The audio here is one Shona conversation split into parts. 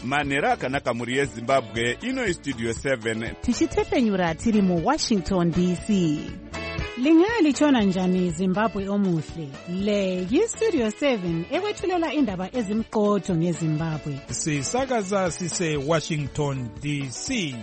manhero akanaka mhuri yezimbabwe. Ino istudio 7 tichitefenyura tiri muWashington DC. Lingaya lichona njani Zimbabwe omuhle? Le yistudio 7 ekwethulela indaba ezimqotho ngeZimbabwe. Sisakaza sise Washington DC.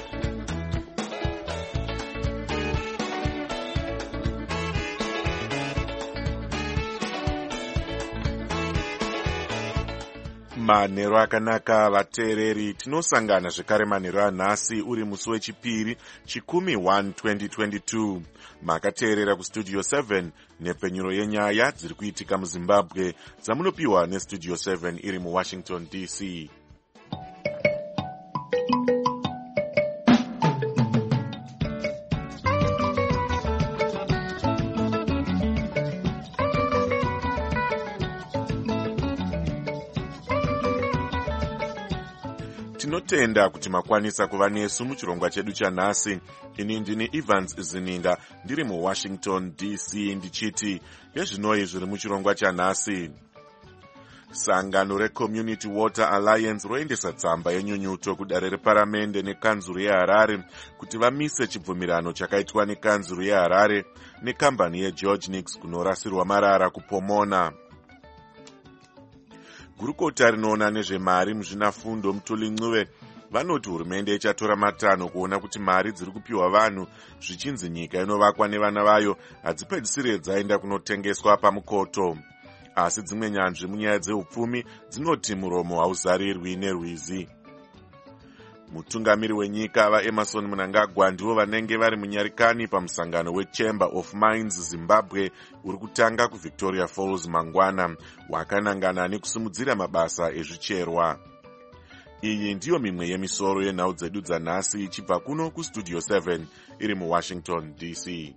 Manhero akanaka vateereri, tinosangana zvekare manhero anhasi uri musi wechipiri chikumi 1 2022. Makateerera kustudio 7 nepfenyuro yenyaya dziri kuitika muZimbabwe dzamunopiwa nestudio 7 iri muWashington DC. Tinotenda kuti makwanisa kuva nesu muchirongwa chedu chanhasi. Ini ndini Evans Zininga ndiri muWashington DC ndichiti nezvinoi zviri muchirongwa chanhasi. Sangano reCommunity Water Alliance roendesa tsamba yenyunyuto kudare reparamende nekanzuru yeHarare kuti vamise chibvumirano chakaitwa nekanzuru yeHarare nekambani yeGeorge Nix kunorasirwa marara kuPomona. Gurukota rinoona nezvemari muzvinafundo Mutuli-Ncube vanoti hurumende ichatora matanho kuona kuti mari dziri kupiwa vanhu zvichinzi nyika inovakwa nevana vayo hadzipedzisire dzaenda kunotengeswa pamukoto. Asi dzimwe nyanzvi munyaya dzeupfumi dzinoti muromo hauzarirwi nerwizi. Mutungamiri wenyika vaEmmerson Mnangagwa ndivo vanenge vari munyarikani pamusangano weChamber of Mines Zimbabwe uri kutanga kuVictoria Falls mangwana, wakanangana nekusimudzira mabasa ezvicherwa. Iyi ndiyo mimwe yemisoro yenhau dzedu dzanhasi ichibva kuno kustudio 7 iri muWashington DC.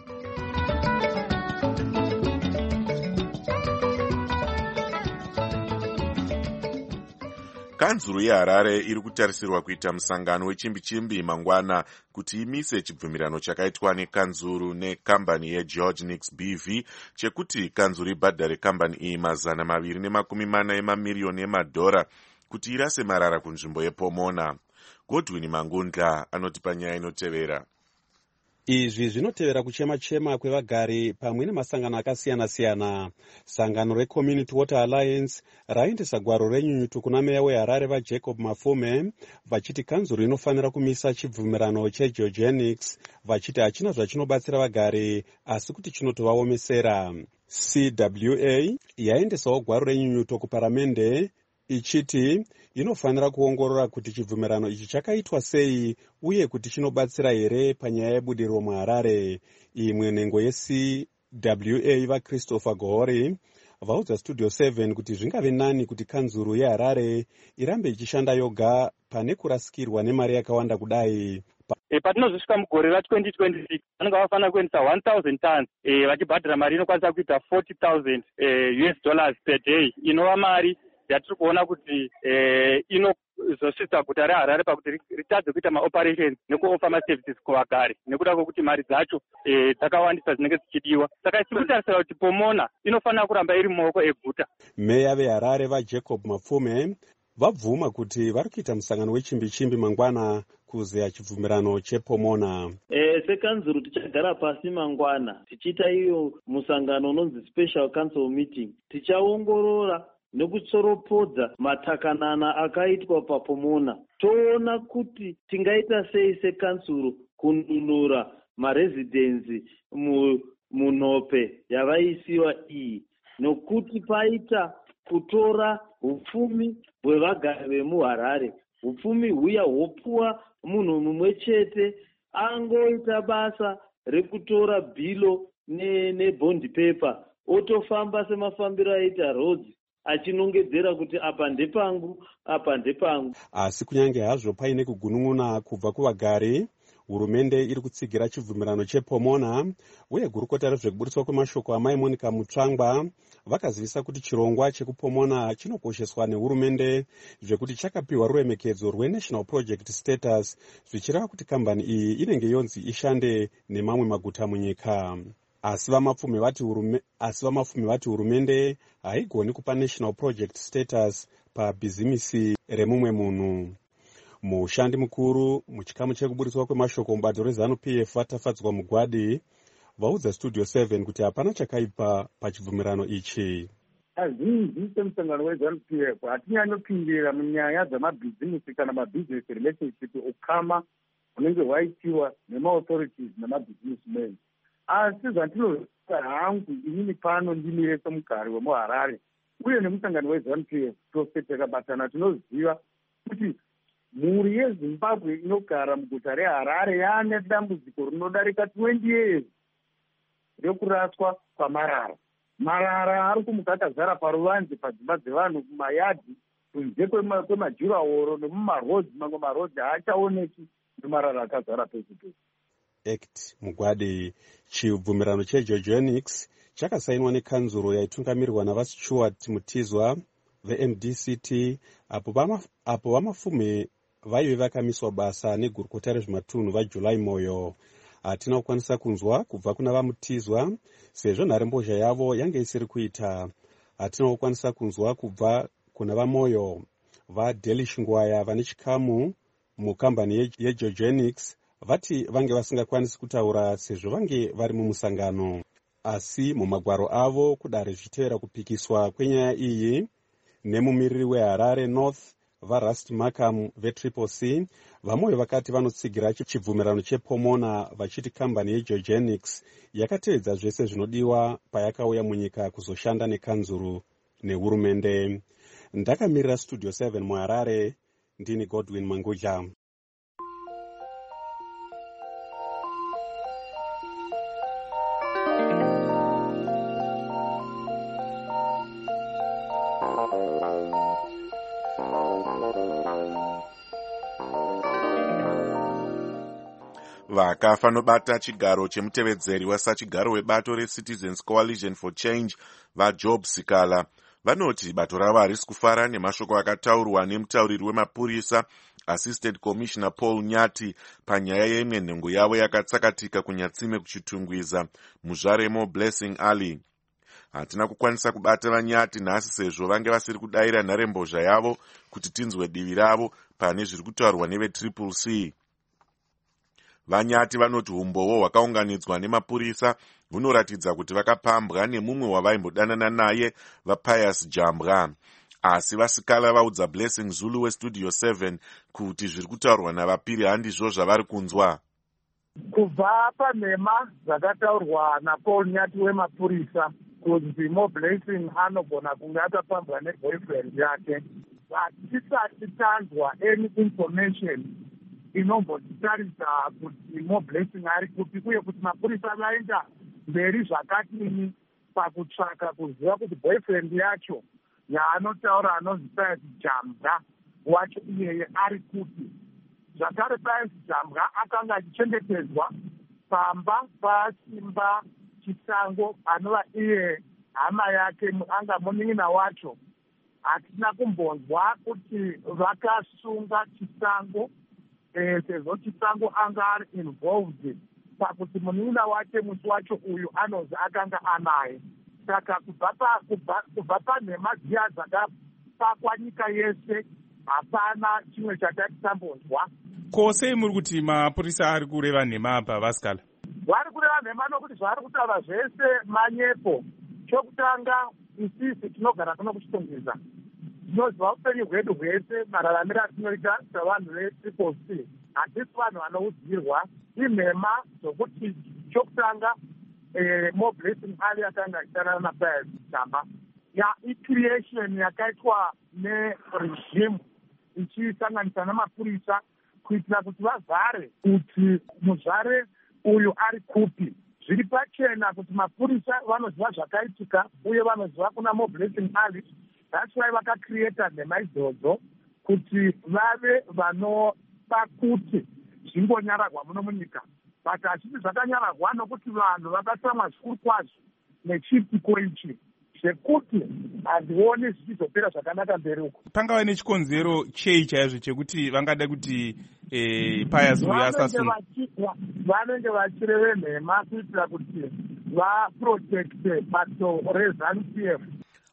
Kanzuru yeHarare iri kutarisirwa kuita musangano wechimbi-chimbi mangwana kuti imise chibvumirano chakaitwa nekanzuru nekambani yeGeorge Nix BV chekuti kanzuru ibhadhare kambani iyi $240 emamiliyoni emadhora kuti irase marara kunzvimbo yePomona. Godwin Mangundla anotipa nyaya inotevera. Izvi zvinotevera kuchema-chema kwevagari pamwe nemasangano akasiyana-siyana. Sangano reCommunity Water Alliance raendesa gwaro renyunyuto kuna meya weHarare vaJacob Mafume vachiti kanzuru inofanira kumisa chibvumirano cheGeorge Nix, vachiti hachina zvachinobatsira vagari asi kuti chinotovaomesera. CWA yaendesawo gwaro renyunyuto kuparamende ichiti inofanira kuongorora kuti chibvumirano ichi chakaitwa sei uye kuti chinobatsira here panyaya yebudiriro muHarare. Imwe nhengo yeCWA vaChristopher Gohori vaudza studio 7 kuti zvingave nani kuti kanzuru yeHarare irambe ichishanda yoga pane kurasikirwa nemari yakawanda kudai. Patinozosvika mugore ra2026 vanenge vafanira kuendesa 1000 tons vachibhadhira mari inokwanisa kuita $40,000 per day, inova mari yatiri kuona kuti inozosvitsa guta reHarare pakuti ritadze kuita maoperations nekuofa maservices kuvagari nekuda kwokuti mari dzacho dzakawandisa dzinenge dzichidiwa. Saka tiri kutarisira kuti Pomona inofanira kuramba iri mumaoko eguta. Meya veHarare vaJacob Mafume vabvuma kuti vari kuita musangano wechimbi-chimbi mangwana kuzeya chibvumirano chePomona. Sekanzuru tichagara pasi mangwana tichiita iyo musangano unonzi special council meeting, tichaongorora nekutsoropodza matakanana akaitwa paPomona. Toona kuti tingaita sei sekansuru kununura maresidensi munhope yavaisiwa iyi, nokuti paita kutora upfumi hwevagari vemuHarare. Upfumi huya hwopuwa munhu mumwe chete angoita basa rekutora bhilo nebond paper otofamba semafambiro aita roads achinongedzera kuti apa ndepangu, apa ndepangu. Asi kunyange hazvo paine kugunun'una kubva kuvagari, hurumende iri kutsigira chibvumirano chePomona, uye gurukota rezvekuburiswa kwemashoko amai Monica Mutsvangwa vakazivisa kuti chirongwa chekuPomona chinokosheswa nehurumende zvekuti chakapiwa ruremekedzo rweNational Project Status, zvichireva kuti kambani iyi inenge yonzi ishande nemamwe maguta munyika. Asi vamapfumi vati hurumende haigoni kupa National Project Status pabhizimisi remumwe munhu. Mushandi mukuru muchikamu chekuburiswa kwemashoko mubato reZANU-PF vatafadzwa Mugwadi vaudza Studio 7 kuti hapana chakaipa pachibvumirano ichi. Azhinji semusangano weZANU-PF hatinyanyopindira munyaya dzamabhizimisi kana mabusiness relationship ukama unenge hwaitiwa nemaauthorities nemabhizinismen. Asi zvandinoziva hangu inini pano ndimire semugari wemuHarare uye nemusangano weZANU-PF tose takabatana tinoziva kuti mhuri yeZimbabwe inogara muguta reHarare yaane dambudziko rinodarika 20 years rekuraswa kwamarara. Marara ari kumuka akazara paruvanze padzimba dzevanhu kumayadhi kunze kwemajurahoro nemumarodzi. Mamwe marodzi haachaoneki nemarara akazara pese pese. Act Mugwadi. Chibvumirano cheGeorgianics chakasainwa nekanzuro yaitungamirirwa navaStuart Mutizwa veMDCT apo vamafume vaive vakamiswa basa negurukota rezvematunhu vaJuly Moyo. Hatina kukwanisa kunzwa kubva kuna vaMutizwa sezvo nharembozha yavo yange isiri kuita. Hatina kukwanisa kunzwa kubva kuna vaMoyo. VaDelish Ngwaya vane chikamu mukambani yeGeorgianics vati vange vasingakwanisi kutaura sezvo vange vari mumusangano. Asi mumagwaro avo kudare zvichitevera kupikiswa kwenyaya iyi nemumiriri weHarare North vaRust Markham veTriple C, vaMoyo vakati vanotsigira chibvumirano chePomona vachiti kambani yeGeorgianics yakatevedza zvese zvinodiwa payakauya munyika kuzoshanda nekanzuru nehurumende. Ndakamirira Studio 7 muHarare, ndini Godwin Mangudla. Vakafa nobata chigaro chemutevedzeri wasachigaro webato reCitizens Coalition for Change vaJob Sikala vanoti bato ravo harisi kufara nemashoko akataurwa nemutauriri wemapurisa Assistant Commissioner Paul Nyati panyaya yeimwe nhengo yavo yakatsakatika kunyatsime kuchitungwiza muzvaremo Blessing Ali. Hatina kukwanisa kubata vaNyati nhasi sezvo vange vasiri kudayira nharembozha yavo kuti tinzwe divi ravo pane zviri kutaurwa neveTriple C. VaNyati vanoti umbowo hwakaunganidzwa nemapurisa hunoratidza kuti vakapambwa nemumwe wavaimbodanana naye vaPius Jambwa. Asi vaSikala vaudza Blessing Zulu weStudio 7 kuti zviri kutaurwa navapiri handizvo zvavari kunzwa. Kubva panhema dzakataurwa naPaul Nyati wemapurisa kunzi Blessing anogona kunge atapambwa neboyfriend yake, hatisati tanzwa any information inombotitaridza kuti Blessing ari kupi uye kuti mapurisa vaenda mberi zvakadini pakutsvaka kuziva kuti boyfriend yacho yaanotaura anonzi Pius Jambwa wacho iyeye ari kupi. Zvakare Pius Jambwa akanga achichengetedzwa pamba paSimba Chisango anova iye hama yake anga munin'ina wacho. Hatina kumbonzwa kuti vakasunga Chisango sezvo Chisango anga ari involved pakuti munin'ina wake musi wacho uyu anonzi akanga anaye. Saka kubva panhema dziya dzakapakwa nyika yese hapana chimwe chatati tambonzwa. Ko sei muri kuti mapurisa ari kureva nhema apa Vasikala? Vari kureva nhema nokuti zvari kutaura zvese manyepo. Chokutanga isisi tinogara kuno kuchitungwiza, tinoziva upenyu hwedu hwese mararamiro atinoita savanhu veTriple C. Hatisi vanhu vanoudzirwa inhema dzokuti chokutanga Blessing Ali akanga achitanana naPius Jambwa icreation yakaitwa neregime ichisanganisa namapurisa kuitira kuti vavhare kuti muzvare uyu ari kupi. Zviri pachena kuti mapurisa vanoziva zvakaitika uye vanoziva kuna Blessing Ali. That's why vakacreata nhema idzodzo kuti vave vanopa kuti zvingonyaragwa muno munyika. But hachiti zvakanyaragwa nokuti vanhu vakatsamwa zvikuru kwazvo nechiitiko ichi zvekuti handioni zvichizopera zvakanaka mberi uko. Pangava nechikonzero chei chaizvo chekuti vangada kuti Pius uyu asasunga? Vanenge vachireve nhema kuitira kuti vaprotecte bato reZANU-PF.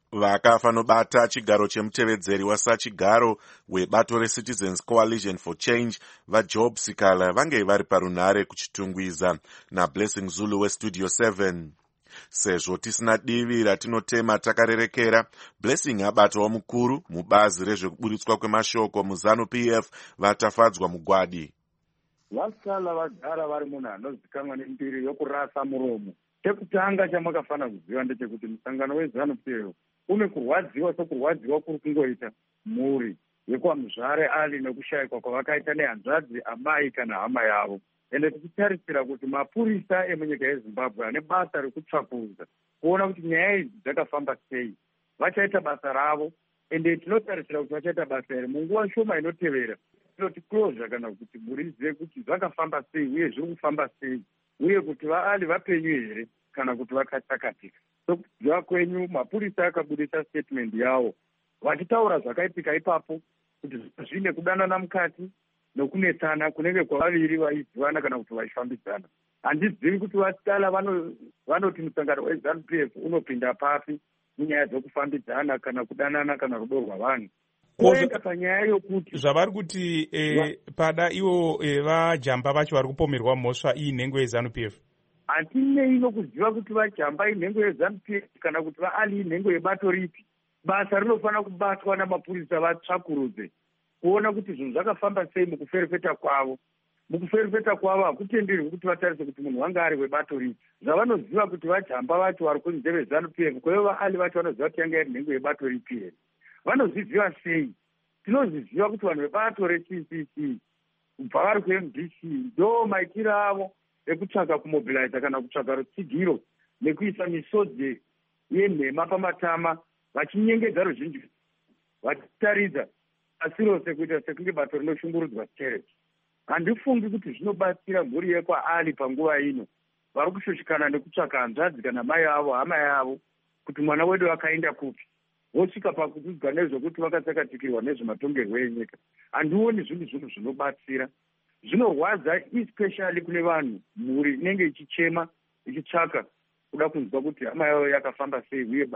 vakafanobata chigaro chemutevedzeri wasachigaro webato reCitizens Coalition for Change vaJob Sikala vange vari parunhare kuchitungwiza naBlessing Zulu weStudio 7. Sezvo tisina divi ratinotema takarerekera, Blessing abatawo mukuru mubazi rezvekuburitswa kwemashoko muZANU-PF vatafadzwa mugwadi. Vasikala vagara vari munhu anozikanwa nembiri yokurasa muromo. Chekutanga chamakafana kuziva ndechekuti musangano weZANU-PF une kurwadziwa sokurwadziwa kuri kungoita mhuri yekwamuzvare Ali nekushayikwa kwavakaita nehanzvadzi, amai kana hama yavo. Ende tichitarisira kuti mapurisa emunyika yeZimbabwe ane basa rekutsvakurudza kuona kuti nyaya idzi dzakafamba sei vachaita basa ravo, ende tinotarisira kuti vachaita basa iri munguva shoma inotevera. Tinoti closure kana kuti murizive kuti zvakafamba sei uye zviri kufamba sei, uye kuti vaali vapenyu here kana kuti vakatsakatika. Sokudziva kwenyu mapurisa akabudisa statement yavo vachitaura zvakaitika ipapo kuti zvine kudanana mukati nokunetsana kunenge kwavaviri vaizivana kana kuti vaifambidzana. Handizivi kuti vasikala vanoti musangano weZANU-PF unopinda papi munyaya dzokufambidzana kana kudanana kana rudo rwavanhu. Kuenda panyaya yokuti zvavari kuti pada ivo vajamba vacho vari kupomerwa mhosva iyi nhengo yeZANU-PF. Hatinei nokuziva kuti vajamba inhengo yeZANU-PF kana kuti vaali inhengo yebato ripi. Basa rinofanira kubatwa namapurisa vatsvakurudze kuona kuti zvinhu zvakafamba sei mukuferefeta kwavo. Mukuferefeta kwavo hakutenderwi kuti vatarise kuti munhu wanga ari webato ripi. Zvavanoziva kuti vajamba vacho vari kunze veZANU-PF kwaivo vaali vacho vanoziva kuti yanga iri nhengo yebato ripi here. Vanozviziva sei? Tinozviziva kuti vanhu vebato reCCC kubva vari kuMDC ndo maitiro avo ekutsvaga kumobiliza kana kutsvaga rutsigiro nekuisa misodzi yenhema pamatama vachinyengedza ruzhinji vachitaridza asi rose kuita sekunge bato rinoshungurudzwa stereti. Handifungi kuti zvinobatsira mhuri yekwaali panguva ino vari kushushikana nekutsvaga hanzvadzi kana mai avo hama yavo kuti mwana wedu akaenda kupi, vosvika pakudzidzwa nezvokuti vakatsakatikirwa nezvematongerwo enyika. Handioni zvinhu zvinobatsira. Zvinorwadza especially kune vanhu mhuri inenge ichichema ichitsvaka kuda kunzwa kuti hama yavo yakafamba sei uye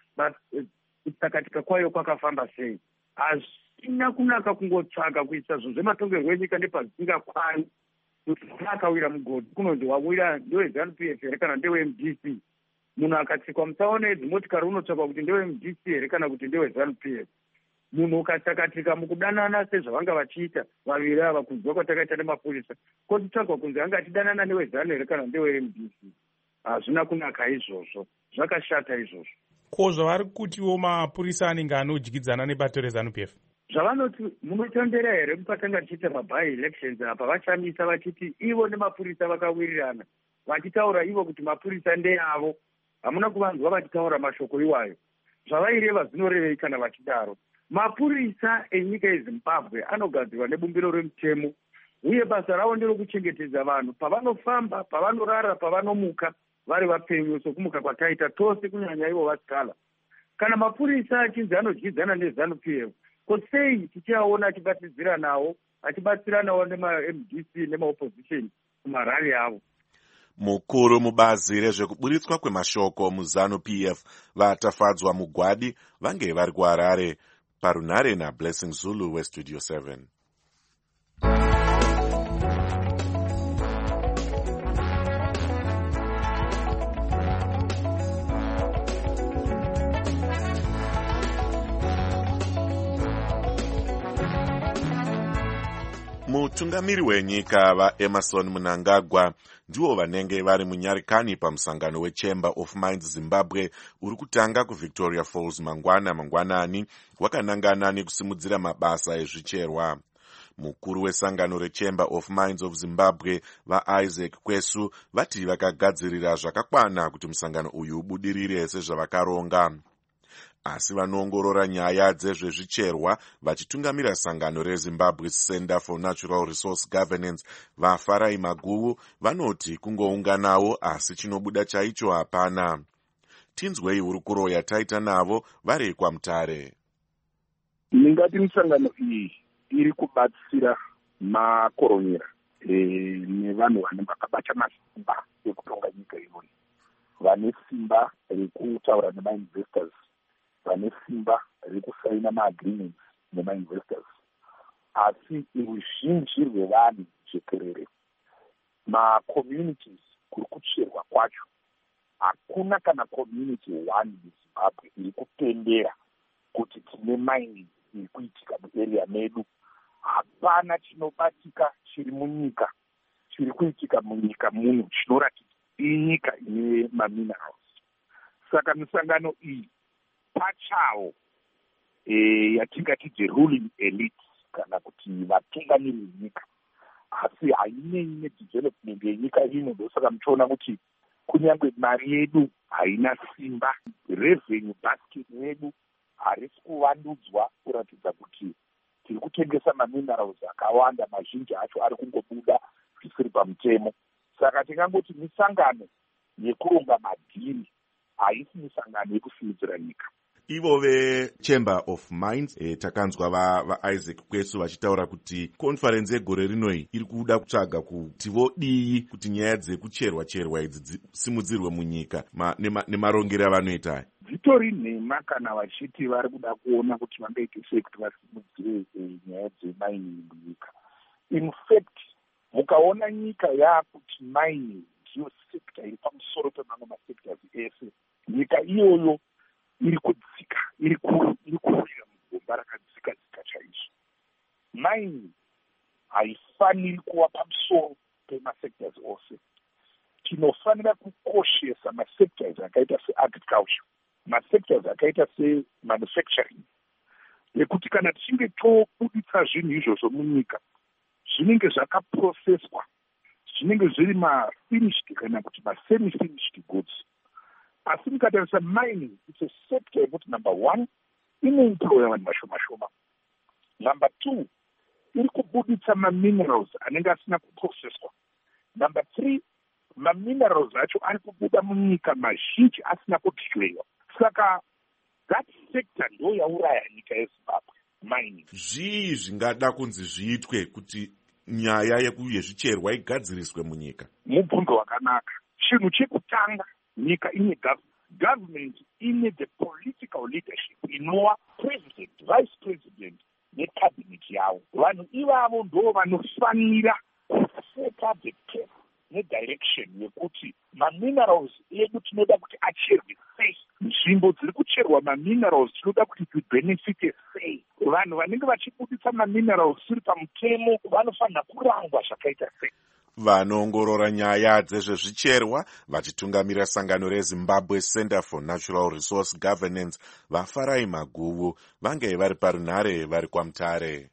kutsakatika kwayo kwakafamba sei. Hazvina kunaka kungotsvaka kuisa zvinhu zvematongerwo enyika nepazvisingakwani kuti akawira mugodhi kunonzi wawira ndeweZANU-PF here kana ndeweMDC. Munhu akatsikwa mutsaona edzimotikari unotsvakwa kuti ndeweMDC here kana kuti ndeweZANU-PF. Munhu ukatsakatika mukudanana sezvavanga vachiita vaviri ava kunzwa kwatakaita nemapurisa kotitsvagwa kunzi anga achidanana neweZANU here kana ndeweMDC. Hazvina kunaka izvozvo, zvakashata izvozvo. Ko zvavari kutiwo mapurisa anenge anodyidzana nebato reZANU-PF? Zvavanoti munotondera here mupatanga tichiita mabai elections apa vachamisa vachiti ivo nemapurisa vakawirirana vachitaura ivo kuti mapurisa ndeavo. Hamuna kuvanzwa vachitaura mashoko iwayo. Zvavaireva zvinorevei kana vachidaro? Mapurisa enyika yeZimbabwe anogadzirwa nebumbiro remutemo uye basa ravo nderokuchengetedza vanhu pavanofamba, pavanorara, pavanomuka vari vapenyu sokumuka kwataita tose kunyanya ivo vasikala. Kana mapurisa achinzi anodyidzana neZANU-PF, ko sei tichiaona achibatsiranawo nemaMDC nemaopposition kumarali avo? Mukuru mubazi rezvekuburitswa kwemashoko muZANU-PF vatafadzwa mugwadi vange vari kuHarare. Parunhare naBlessing Zulu weStudio 7. Mutungamiri wenyika vaEmerson Mnangagwa ndivo vanenge vari munyarikani pamusangano weChamber of Mines Zimbabwe uri kutanga kuVictoria Falls mangwanani wakanangana nekusimudzira mabasa ezvicherwa. Mukuru wesangano reChamber of Mines of Zimbabwe vaIsaac Kwesu vati vakagadzirira zvakakwana kuti musangano uyu ubudirire sezvavakaronga. Asi vanoongorora nyaya dzezvezvicherwa vachitungamira sangano reZimbabwe Center for Natural Resource Governance vaFarai Maguvu vanoti kungounganawo asi chinobuda chaicho hapana. Tinzwei hurukuro yataita navo vari kwaMutare. Ndingati misangano iyi iri kubatsira makoronyera nevanhu vane vakabata masimba ekutonga nyika iyoyi, vane simba rekutaura nemainvestors vane simba rekusaina maagreements nemainvestors, asi ruzhinji rwevanhu jekerere macommunities kuri kucherwa kwacho, hakuna kana community one muzimbabwe iri kutendera kuti tine mining iri kuitika muarea medu. Hapana chinobatika chiri munyika, chiri kuitika munyika muno chinoratidza inyika ine maminerals. Saka misangano iyi pachawo yatingati the ruling elite kana kuti vatungamiri venyika, asi hainei nedevelopment yenyika ino. Ndosaka muchiona kuti kunyange mari yedu haina simba, revenue basket yedu harisi kuvandudzwa kuratidza kuti tiri kutengesa maminerals akawanda, mazhinji acho ari kungobuda zvisiri pamutemo. Saka tingangoti misangano yekuronga madhiri, haisi misangano yekusimudzira nyika. Ivo veChamber of Mines takanzwa vaIsaac Kwesu vachitaura kuti konferensi yegore rinoi iri kuda kutsvaga kuti vodii kuti nyaya dzekucherwa idzi dzisimudzirwe munyika nemarongero avanoita. Dzitori nhema kana vachiti vari kuda kuona kuti vangaite sei kuti vasimudzire nyaya dzemining munyika. In fact, mukaona nyika yakuti mining ndiyo sekta iri pamusoro pemamwe masectors ese, nyika iyoyo iri kudzika, iri kurira mugomba rakadzika chaizvo. Mining haifaniri kuva pamusoro pemasectors ose. Tinofanira kukoshesa masectors akaita seagriculture, masectors akaita semanufacturing, ekuti kana tichinge tobuditsa zvinhu izvozvo munyika, zvinenge zvakaprocesswa, zvinenge zviri mafinished kana kuti masemi-finished goods. Asi mukatarisa mining, it's a sector yekuti number one, inoemploya vanhu vashoma-shoma. Number two, iri kubuditsa maminerals anenge asina kuprocesswa. Number three, maminerals acho ari kubuda munyika mazhinji asina kudyiwa. Saka that sector ndo yauraya nyika yeZimbabwe, mining. Zvii zvingada kunzi zviitwe kuti nyaya yezvicherwa igadziriswe munyika? Mubvunzo wakanaka. Chinhu chekutanga, nyika ine government ine the political leadership inova president, vice president necabinet yavo. Vanhu ivavo ndo vanofanira kuseta the pace nedirection yekuti maminerals edu tinoda kuti acherwe sei, nzvimbo dziri kucherwa maminerals tinoda kuti dzibenefite sei, vanhu vanenge vachibuditsa maminerals siri pamutemo vanofanira kurangwa zvakaita sei. Vanoongorora nyaya dzezvezvicherwa vachitungamira sangano reZimbabwe Center for Natural Resource Governance vaFarai Maguvu vange vari parunhare vari kwaMutare.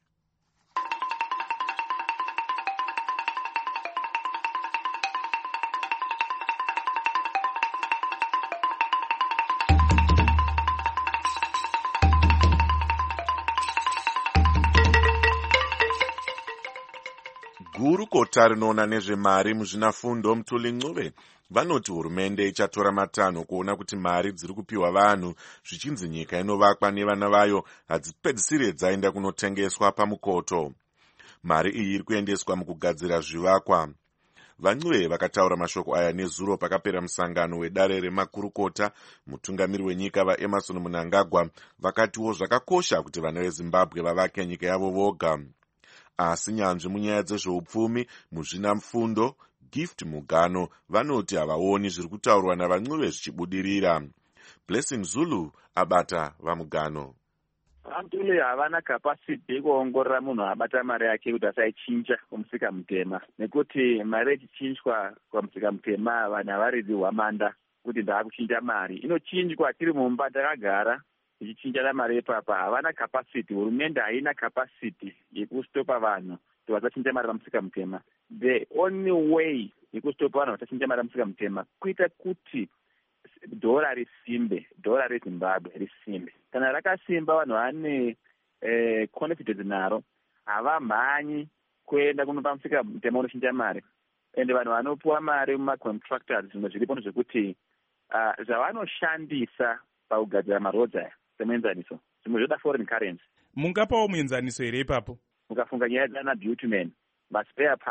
Gurukota rinoona nezvemari muzvinafundo Mthuli Ncube vanoti hurumende ichatora matanho kuona kuti mari dziri kupiwa vanhu zvichinzi nyika inovakwa nevana vayo hadzipedzisire dzaenda kunotengeswa pamukoto. Mari iyi iri kuendeswa mukugadzira zvivakwa. VaNcube vakataura mashoko aya nezuro pakapera musangano wedare remakurukota. Mutungamiri wenyika vaEmmerson Mnangagwa vakatiwo zvakakosha kuti vana veZimbabwe vavake nyika yavo voga. Asi nyanzvi munyaya dzezveupfumi muzvinafundo Gift Mugano vanoti havaoni zviri kutaurwa navaNcube zvichibudirira. Blessing Zulu abata vaMugano. Mthuli havana capacity yekuongorora munhu abata mari yake kuti asaichinja kumusika mutema, nekuti mari ichichinjwa kwamusika mutema vanhu havaridi hwamanda kuti ndaakuchinja mari inochinjwa tiri mumba takagara ichichinja namari ipapa. Havana capacity, hurumende haina capacity yekustopa vanhu kuti vasachinja mari pamusika mutema. The only way yekustopa vanhu vasachinja mari pamusika mutema kuita kuti dhora risimbe, dhora reZimbabwe risimbe. Kana rakasimba vanhu vane confidence naro, havamhanyi kuenda kunopa musika mutema unochinja mari. Ende vanhu vanopuwa mari mumacontractors zvimwe zviripo zvekuti zvavanoshandisa pakugadzira maroads aya semuenzaniso, zvimwe zvoda foreign currency. Mungapawo muenzaniso here ipapo? Mukafunga nyaya dzana bitumen, maspare parts,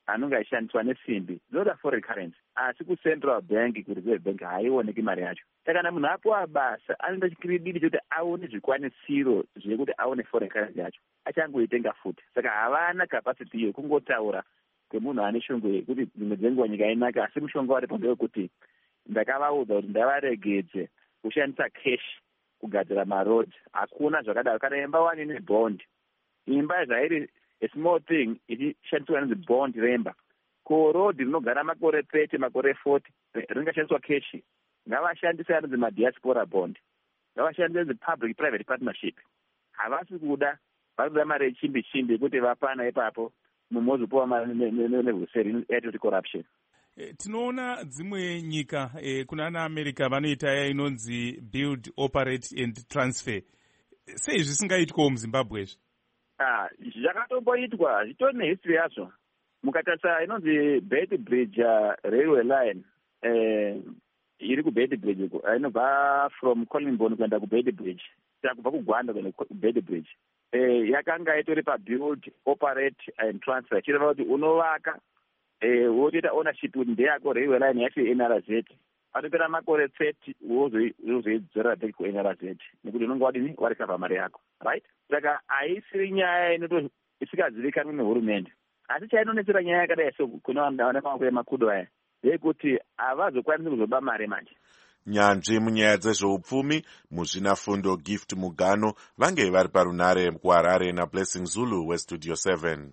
anonge achishandiswa nesimbi dzinoda foreign currency, asi kucentral bank, kureserve bank haioneki mari yacho. Saka kana munhu apiwa basa anoenda chikiribidi chekuti aone zvikwanisiro zvekuti aone foreign currency yacho, achangoitenga futi. Saka havana capacity iyo kungotaura kwemunhu ane shungu yekuti dzimwe dzenguva nyika inaka, asi mushonga waripo ndewekuti ndakavaudza kuti ndavaregedze kushandisa cash kugadzira maroad. Hakuna zvakadaro. Kana imba wani nebond, imba zvairi a small thing ichishandiswa nenzi bond remba, ko road rinogara makore 30 makore 40 ringashandiswa cash. Ngavashandise anonzi madiaspora bond, ngavashandise the public private partnership. Havasi kuda, varikuda mari yechimbi chimbi yekuti vapana ipapo mumozopuwa mari nevhuseri yaitoti corruption. Tinoona dzimwe nyika kuna ana America vanoita ya inonzi build, operate and transfer. Sei zvisingaitwawo muZimbabwe? Zvakatomboitwa, zvitori nehistory yazvo. Mukatarisa inonzi Beit Bridge railway line, iri kuBeit Bridge inobva from Collinbone kuenda kuBeit Bridge, kubva kuGwanda kuenda kuBeit Bridge, yakanga itori pabuild, operate and transfer. Chireva kuti unovaka wotoita ownership kuti ndeyako railway line yacho NRZ, patopera makore 30 wozoidzorera back kuNRZ nekuti unonga wadini warikavha mari yako, right? Saka haisiri nyaya isikazivikanwi nehurumende, asi chainonetsera nyaya yakadai sekune vana maoko emakudo aya ndeyekuti havazokwanisi kuzoba mari manje. Nyanzvi munyaya dzezveupfumi muzvinafundo Gift Mugano vange vari parunare kuHarare naBlessing Zulu weStudio 7.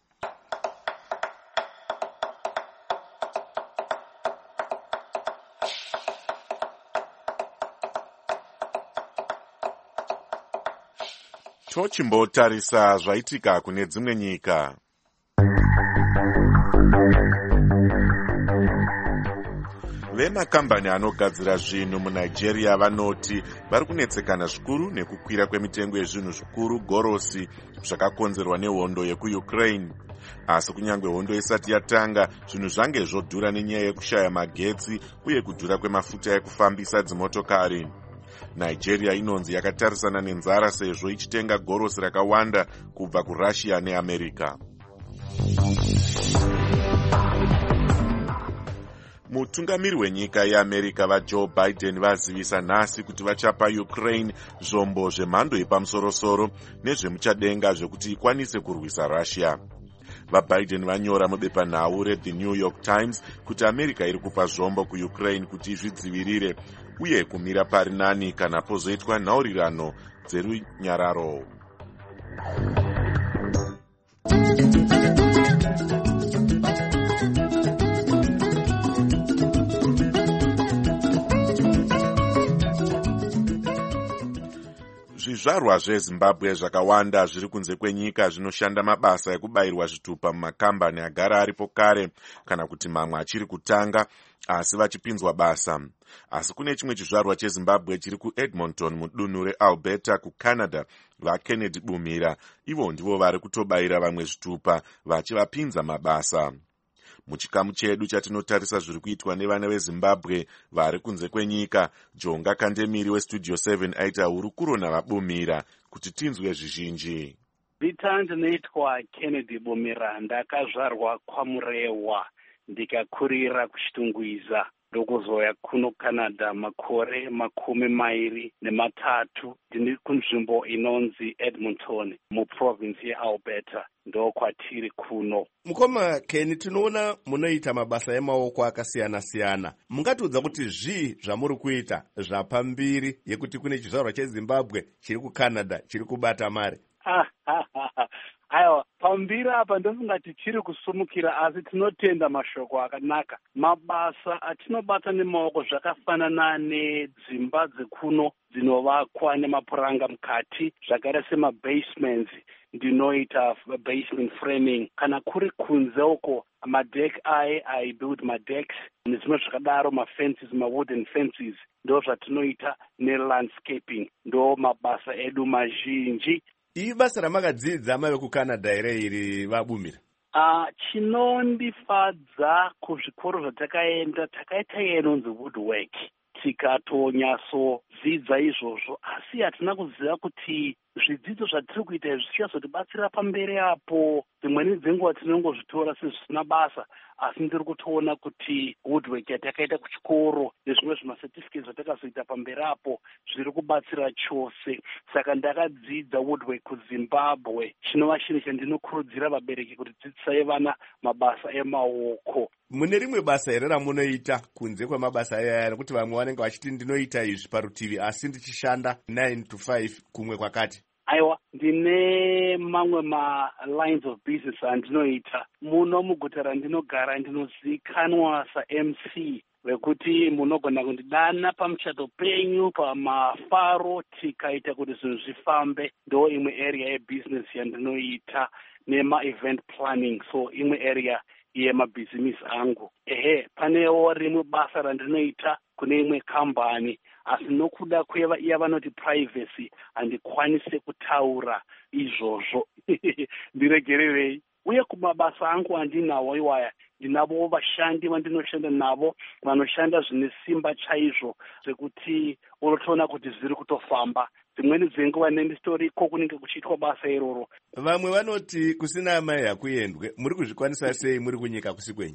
Tochimbotarisa zvaitika kune dzimwe nyika. Vemakambani anogadzira zvinhu muNigeria vanoti vari kunetsekana zvikuru nekukwira kwemitengo yezvinhu zvikuru gorosi zvakakonzerwa nehondo yekuUkraine. Asi kunyange hondo isati yatanga, zvinhu zvange zvodhura nenyaya yekushaya magetsi uye kudhura kwemafuta ekufambisa dzimotokari. Nigeria inonzi yakatarisana nenzara sezvo ichitenga gorosi rakawanda kubva kuRussia neAmerica. Mutungamiri wenyika yeAmerica vaJoe Biden vazivisa nhasi kuti vachapa Ukraine zvombo zvemhando yepamusorosoro nezvemuchadenga zvekuti ikwanise kurwisa Russia. VaBiden vanyora mubepanhau reThe New York Times kuti America iri kupa zvombo kuUkraine kuti izvidzivirire uye kumira pari nani kana pozoitwa nhaurirano dzerunyararo. Zvizvarwa zveZimbabwe zvakawanda zviri kunze kwenyika zvinoshanda mabasa ekubayirwa zvitupa mumakambani agara aripo kare kana kuti mamwe achiri kutanga asi vachipinzwa basa. Asi kune chimwe chizvarwa cheZimbabwe chiri kuEdmonton mudunhu reAlberta kuCanada, vaKennedy Bumira, ivo ndivo vari kutobayira vamwe zvitupa vachivapinza mabasa. Muchikamu chedu chatinotarisa zviri kuitwa nevana veZimbabwe vari kunze kwenyika, Jonga Kandemiri weStudio 7 aita hurukuro navaBumira kuti tinzwe zvizhinji. Zita ndinoitwa Kennedy Bumira, ndakazvarwa kwaMurewa ndikakurira kuChitungwiza ndokuzoya kuno Canada makore 23. Ndiri kunzvimbo inonzi Edmonton muprovince yeAlberta, ndokwatiri kuno. Mukoma Ken, tinoona munoita mabasa emaoko akasiyana-siyana. Mungatiudza kuti zvii zvamuri kuita zvapambiri yekuti kune chizvarwa cheZimbabwe chiri kuCanada chiri kubata mari? Aiwa, pambiri apa ndofunga tichiri kusumukira, asi tinotenda mashoko akanaka. Mabasa atinobata nemaoko zvakafanana nedzimba dzekuno dzinovakwa nemapuranga mukati, zvakare semabasements, ndinoita basement framing. Kana kuri kunze uko madek I build madecks nezvimwe zvakadaro, mafences, mawooden fences, ndo zvatinoita nelandscaping. Ndo mabasa edu mazhinji. Ibasa ramakadzidza mave kuCanada ere iri vaBumira? Chinondifadza kuzvikoro zvatakaenda, takaita inonzi woodwork, tikatonyatsodzidza izvozvo, asi hatina kuziva kuti zvidzidzo zvatiri kuita izvi zvichazotibatsira pamberi apo. Dzimweni dzenguva tinongozvitora sezvisina basa, asi ndiri kutoona kuti woodwork yatakaita kuchikoro nezvimwe zvimacertificates zvatakazoita pamberi apo zviri kubatsira chose. Saka ndakadzidza woodwork kuZimbabwe. Chinova chinhu chandinokurudzira vabereki kuti dzidzisai vana mabasa emaoko. Mune rimwe basa here ramunoita kunze kwemabasa ayaya, nekuti vamwe vanenge vachiti ndinoita izvi parutivi asi ndichishanda 9 to 5 kumwe kwakati? Aiwa, ndine mamwe ma-lines of business andinoita. Muno muguta randinogara ndinozikanwa sa-MC, vekuti munogona kundidana pamuchato penyu, pamafaro, tikaita kuti zvinhu zvifambe. Ndo imwe area yebusiness yandinoita, nema-event planning, so imwe area yemabhizinisi angu. Panewo rimwe basa randinoita kune imwe kambani, asi nokuda iya vanoti privacy handikwanise kutaura izvozvo. Ndiregererei. Uye kumabasa angu andinawo iwaya, ndinavo vashandi vandinoshanda navo vanoshanda zvine simba chaizvo zvekuti unotoona kuti zviri kutofamba. Dzimweni dzenguva nendistoriko kunenge kuchiitwa basa iroro. Vamwe vanoti kusina mai hakuendwe. Muri kuzvikwanisa sei muri kunyika kusi kwenyu?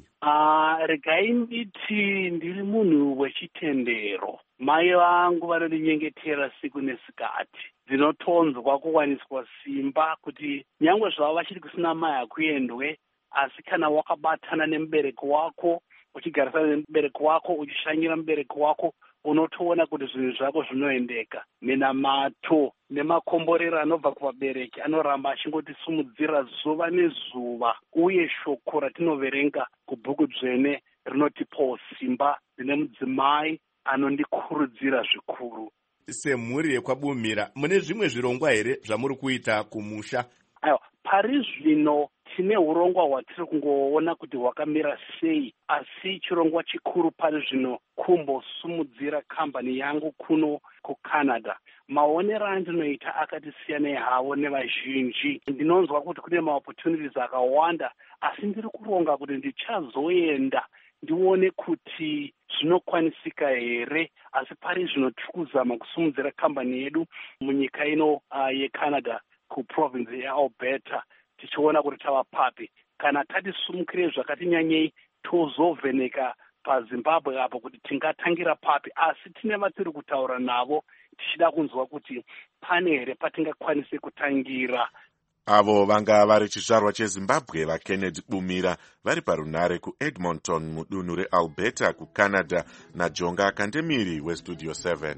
Regai nditi ndiri munhu wechitendero. Mai vangu vanondinyengetera siku nesikati. Ndinotonzwa kuwaniswa simba kuti nyangwe zvavo vachiti kusina mai hakuendwe, asi kana wakabatana nemubereki wako, uchigarisana nemubereki wako, uchishanyira mubereki wako, unotoona kuti zvinhu zvako zvinoendeka. Minamato nemakomborero anobva kuvabereki anoramba achingotisimudzira zuva nezuva, uye shoko ratinoverenga kubhuku dzvene rinotipawo simba. Ndine mudzimai anondikurudzira zvikuru. Semhuri yekwabumhira, mune zvimwe zvirongwa here zvamuri kuita kumusha? Aiwa, pari zvino tine urongwa hwatiri kungoona kuti hwakamira sei, asi chirongwa chikuru pari zvino kumbosumudzira kambani yangu kuno kuCanada. Maonero andinoita akati siyanei havo nevazhinji. Ndinonzwa kuti kune maopportunities akawanda, asi ndiri kuronga kuti ndichazoenda ndione kuti zvinokwanisika here. Asi pari zvino tiri kuzama kusumudzira kambani yedu munyika ino yeCanada, kuprovince yeAlberta, tichiona kuti tava papi. Kana tatisumukire zvakati nyanyei, tozovheneka paZimbabwe apo kuti tingatangira papi, asi tine vatiri kutaura navo tichida kunzwa kuti pane here patingakwanise kutangira. Avo vanga vari chizvarwa cheZimbabwe vaKennedy Bumhira vari parunhare kuEdmonton mudunhu reAlberta kuCanada naJonga Kandemiri weStudio 7.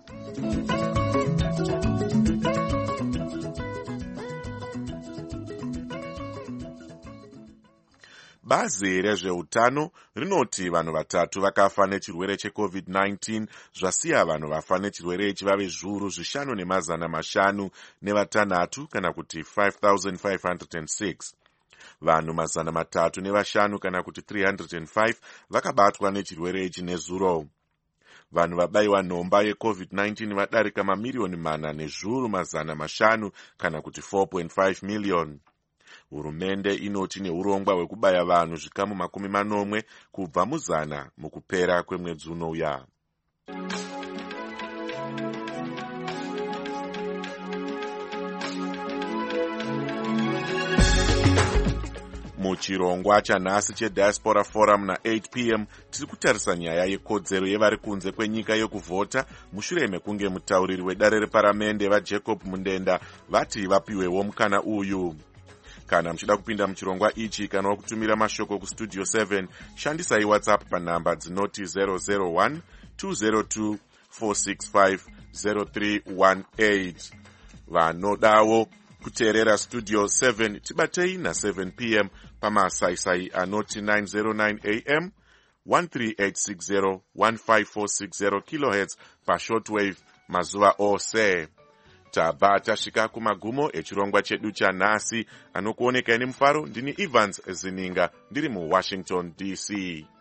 Bazi rezveutano rinoti vanhu vatatu vakafa nechirwere cheCovid-19 zvasiya vanhu vafa nechirwere chivave zviuru 5,506 kana kuti 5,506. Vanhu 305 kana kuti 305 vakabatwa nechirwere ichi nezuro. Vanhu vabayiwa nhomba yeCovid-19 vadarika mamiliyoni 4,500 kana kuti 4.5 miliyoni. Hurumende inoti neurongwa hwekubaya vanhu zvikamu 80 kubva mu100 mukupera kwemwedzi unouya. Muchirongwa chanhasi cheDiaspora Forum na8 p.m. tiri kutarisa nyaya yekodzero yevari kunze kwenyika yokuvhota mushure mekunge mutauriri wedare reparamende vaJacob Mundenda vati vapiwewo mukana uyu. Kana muchida kupinda muchirongwa ichi kana kutumira mashoko kuStudio 7, shandisai WhatsApp panhamba dzinoti 001 202 465 0318. Vanodawo kuteerera Studio 7 tibatei na7 p.m. pamasaisai anoti 909 am 13860 15460 kHz pashortwave mazuva ose. Tabva tasvika kumagumo echirongwa chedu chanhasi. Anokuoneka nemufaro ndini Evans Zininga ndiri muWashington DC.